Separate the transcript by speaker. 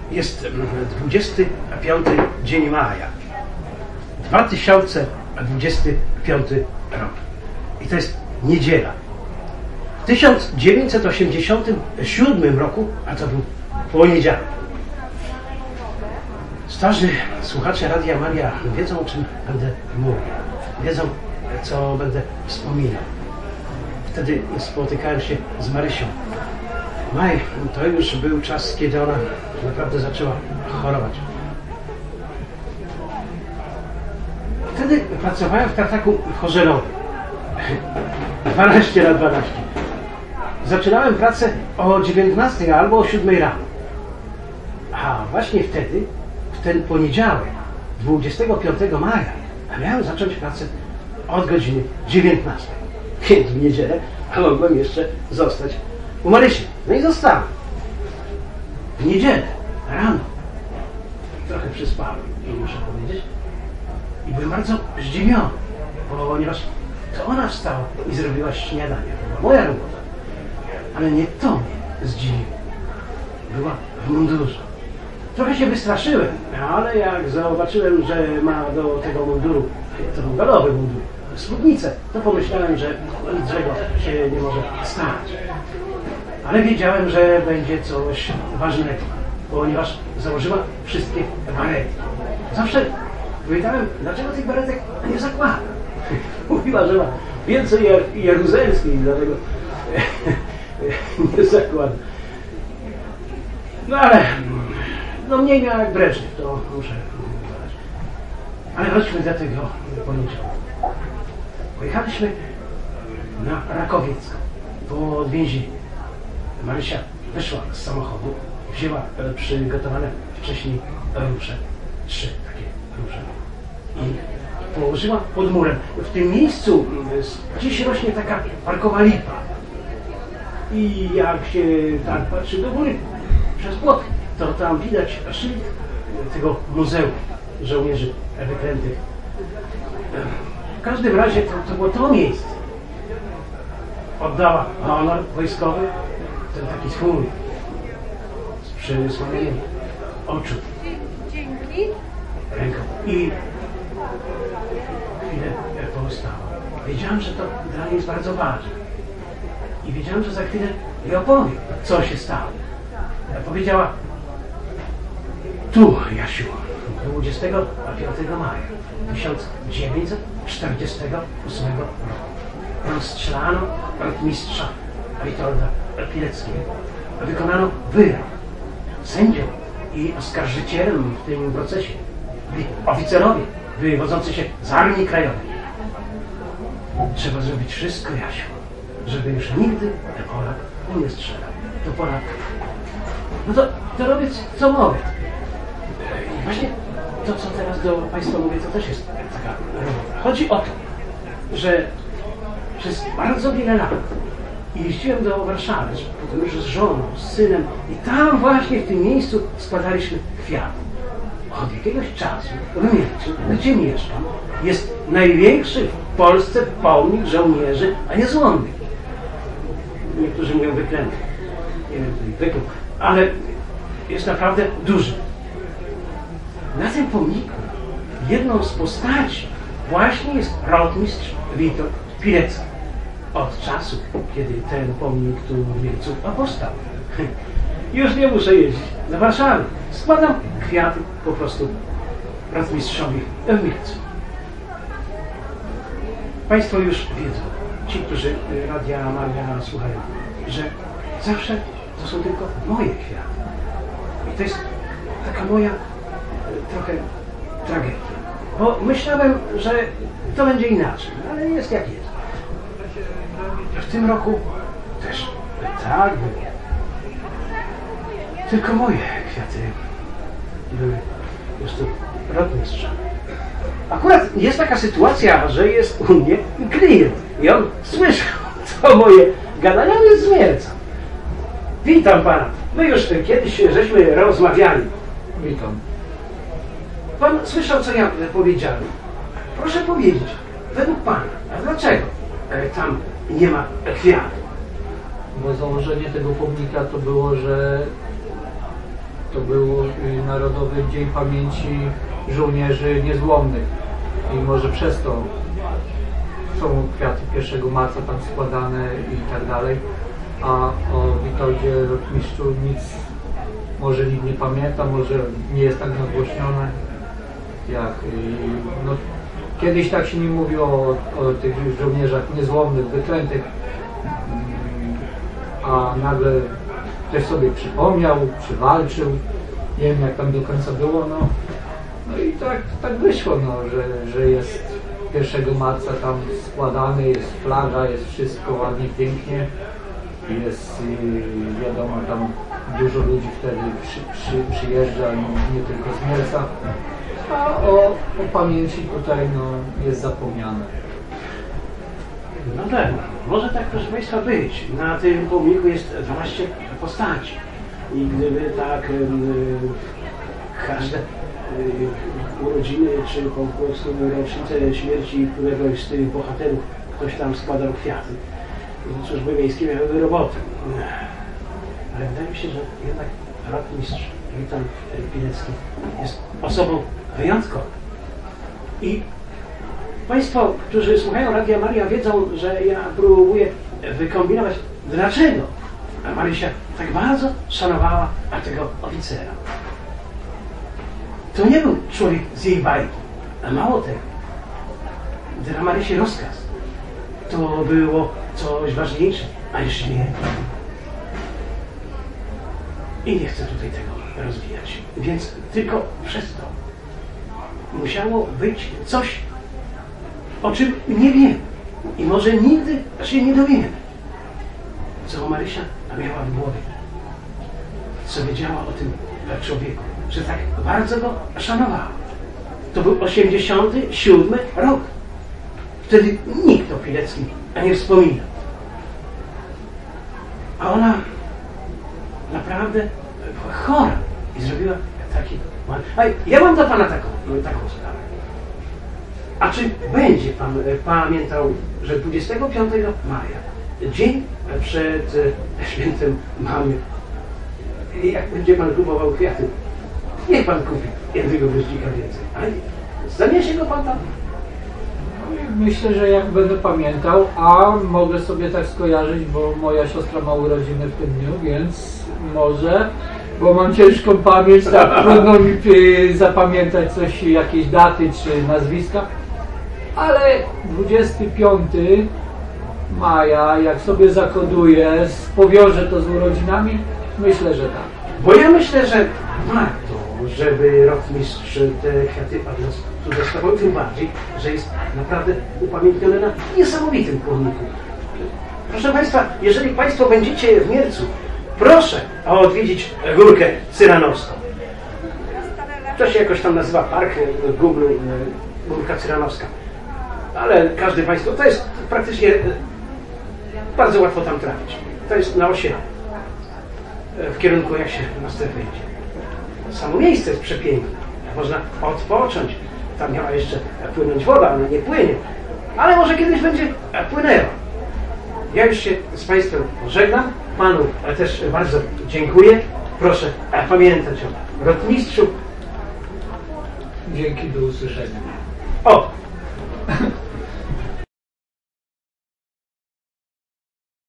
Speaker 1: Jest 25 dzień maja, 2025 rok i to jest niedziela. W 1987 roku, a to był poniedziałek. Starzy słuchacze Radia Maria wiedzą, o czym będę mówił, wiedzą, co będę wspominał. Wtedy spotykałem się z Marysią. Maj, to już był czas, kiedy ona naprawdę zaczęła chorować. Wtedy pracowałem w tartaku chorzelowym. 12 na 12. Zaczynałem pracę o 19 albo o 7 rano. A właśnie wtedy, w ten poniedziałek, 25 maja, miałem zacząć pracę od godziny 19. Więc w niedzielę mogłem jeszcze zostać u Marysi. No i zostałem. W niedzielę, rano. Trochę przyspałem, muszę powiedzieć. I byłem bardzo zdziwiony, ponieważ to ona wstała i zrobiła śniadanie. To była moja robota. Ale nie to mnie zdziwiło. Była w mundurze. Trochę się wystraszyłem, ale jak zobaczyłem, że ma do tego munduru, to był galowy mundur, spódnicę, to pomyślałem, że niczego się nie może stać. Ale wiedziałem, że będzie coś ważnego, ponieważ założyła wszystkie barety. Zawsze pytałem, dlaczego tych baretek nie zakłada. Mówiła, że ma więcej jaruzelskich, dlatego nie zakłada. No ale no mniej miał jak Breżniew, to muszę dodać. Ale wróćmy do tego poniedziałku. Pojechaliśmy na Rakowiecką po więzieniu. Marysia wyszła z samochodu, wzięła przygotowane wcześniej róże, 3 takie róże i położyła pod murem. W tym miejscu gdzieś rośnie taka parkowa lipa. I jak się tak patrzy do góry przez płot, to tam widać szyld tego Muzeum Żołnierzy Wyklętych. W każdym razie to było to miejsce. Oddała honor wojskowy, ten taki swój, z przysłonieniem oczu.
Speaker 2: Dzięki.
Speaker 1: Ręką. I chwilę postała. Wiedziałem, że to dla niej jest bardzo ważne. I wiedziałem, że za chwilę jej opowiem, co się stało. Powiedziała: tu, Jasiu, 25 maja 1948 roku rozstrzelano rotmistrza Witolda Pileckiego. Wykonano wyrok. Sędzią i oskarżycielem w tym procesie byli oficerowie wywodzący się z Armii Krajowej. Trzeba zrobić wszystko, Jasiu, żeby już nigdy Polak nie strzelał do Polaka. No to robię co mogę. I właśnie to, co teraz do Państwa mówię, to też jest taka robota. Chodzi o to, że przez bardzo wiele lat jeździłem do Warszawy, potem już z żoną, z synem i tam właśnie w tym miejscu składaliśmy kwiaty. Od jakiegoś czasu w Mielcu, gdzie mieszkam, jest największy w Polsce pomnik żołnierzy, a niezłomnych. Niektórzy mówią wyklętych. Nie wiem, wyklup, ale jest naprawdę duży. Na tym pomniku jedną z postaci właśnie jest rotmistrz Witold Pilecki. Od czasu, kiedy ten pomnik tu w Mielcu powstał. Już nie muszę jeździć do Warszawy. Składam kwiaty po prostu rotmistrzowi w Mielcu. Państwo już wiedzą, ci, którzy Radia Maria słuchają, że zawsze to są tylko moje kwiaty. I to jest taka moja trochę tragedia. Bo myślałem, że to będzie inaczej, ale jest jak jest. W tym roku też tak było. Tylko moje kwiaty były po prostu rotmistrza. Akurat jest taka sytuacja, że jest u mnie klient i on słyszał, co moje gadania, jest z Mielca. Witam pana. My już kiedyś żeśmy rozmawiali.
Speaker 3: Witam.
Speaker 1: Pan słyszał, co ja powiedziałem. Proszę powiedzieć, według pana, a dlaczego tam nie ma kwiatów?
Speaker 3: Bo założenie tego pomnika to było, że
Speaker 2: to był Narodowy Dzień Pamięci Żołnierzy Niezłomnych i może przez to są kwiaty 1 marca tam składane i tak dalej, a o Witoldzie Rotmistrzu nic może nikt nie pamięta, może nie jest tak nagłośnione jak no, kiedyś tak się nie mówiło o tych żołnierzach niezłomnych, wyklętych, a nagle ktoś sobie przypomniał, przywalczył, nie wiem jak tam do końca było, no i tak wyszło, no, że jest 1 marca tam składany, jest flaga, jest wszystko ładnie, pięknie, jest wiadomo, tam dużo ludzi wtedy przyjeżdża, nie tylko z Mielca, a o pamięci tutaj no, jest zapomniane.
Speaker 1: No tak, może tak, proszę Państwa, być. Na tym pomniku jest 12 postaci i gdyby tak każde urodziny czy po prostu rocznicę śmierci któregoś z tych bohaterów ktoś tam składał kwiaty, służby miejskie miałyby robotę. Ale wydaje mi się, że jednak rotmistrz Witold Pilecki jest osobą wyjątkową. I Państwo, którzy słuchają Radia Maria, wiedzą, że ja próbuję wykombinować, dlaczego Marysia tak bardzo szanowała tego oficera. To nie był człowiek z jej bajki, a mało tego. Dla Marysi rozkaz to było coś ważniejsze, a niż śmierć. I nie chcę tutaj tego rozwijać. Więc tylko przez to musiało być coś, o czym nie wiemy i może nigdy się nie dowiemy. Co Marysia miała w głowie, co wiedziała o tym człowieku, że tak bardzo go szanowała. To był 87 rok. Wtedy nikt o Pileckim nie wspominał. A ona naprawdę była chora i zrobiła taki... A ja mam do Pana taką sprawę. A czy będzie Pan pamiętał, że 25 maja, dzień przed świętem mamy, jak będzie Pan kupował kwiaty, niech Pan kupi jednego wyżdzika więcej. Ale zaniesie go Pan tam?
Speaker 2: Myślę, że jak będę pamiętał, a mogę sobie tak skojarzyć, bo moja siostra ma urodziny w tym dniu, więc może, bo mam ciężką pamięć, tak trudno mi zapamiętać coś, jakieś daty czy nazwiska, ale 25 maja, jak sobie zakoduję, powiążę to z urodzinami, myślę, że tak.
Speaker 1: Bo ja myślę, że warto, żeby rotmistrz te kwiaty od nas tu dostawał, tym bardziej, że jest naprawdę upamiętniony na niesamowitym pomniku. Proszę Państwa, jeżeli Państwo będziecie w Mielcu, proszę odwiedzić Górkę Cyranowską. To się jakoś tam nazywa park w Google, Górka Cyranowska. Ale każdy Państwo, to jest praktycznie bardzo łatwo tam trafić. To jest na osie w kierunku, jak się na strefę idzie. Samo miejsce jest przepiękne. Można odpocząć. Tam miała jeszcze płynąć woda, ona nie płynie. Ale może kiedyś będzie płynęła. Ja już się z Państwem żegnam. Panu też bardzo dziękuję. Proszę pamiętać o rotmistrzu.
Speaker 2: Dzięki, do usłyszenia.
Speaker 1: O!